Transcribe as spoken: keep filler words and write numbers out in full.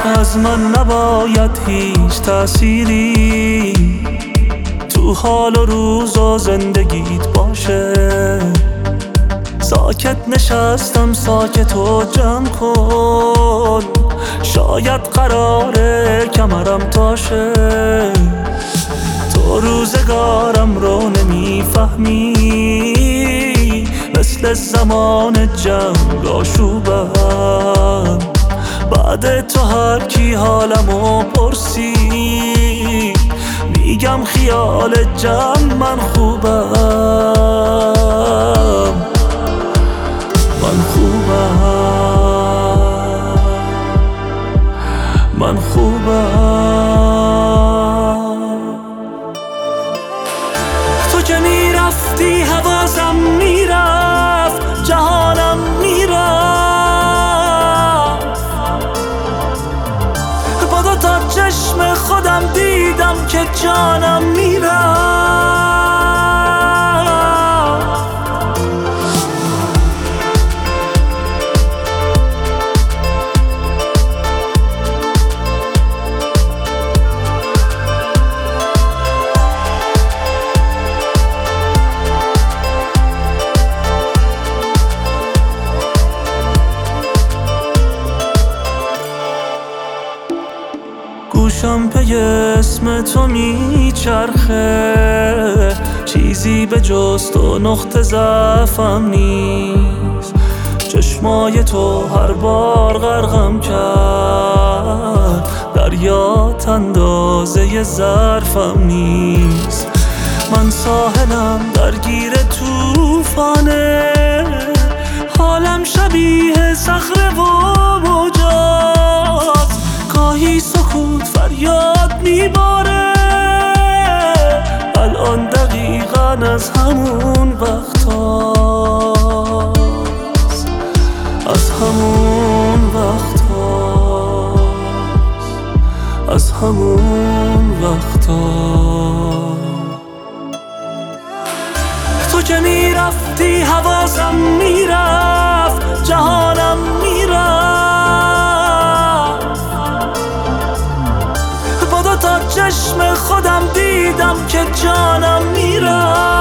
از من نباید هیچ تأثیری تو حال و روز و زندگیت باشه. ساکت نشستم ساکت و جمع کن، شاید قراره کمرم تاشه. تو روزگارم رو نمیفهمی، مثل زمان جنگ آشوبم. بعد تو هر کی حالمو پرسی، میگم خیال جمع من خوبم، من خوبم، من خوبم. تو که میرفتی حواسم میرفت، جهانم میرفت. با دو تا چشم خودم دیدم که جانم میرفت. گوشم پی اسم تو میچرخه، چیزی به جز تو نقطه ضعفم نیست. چشمای تو هر بار غرقم کرد، دریات اندازه ظرفم نیست. من ساحلم درگیر توفانه، حالم شبیه صخره و موجات. گاهی سکوت فریاد میباره، الان دقیقاً از همون وقت هاست، از همون وقت هاست، از همون وقت هاست. تو که میرفتی حواسم میرفت، جهانم میرفت. با دو تا چشم خودم دیدم که جانم میرفت.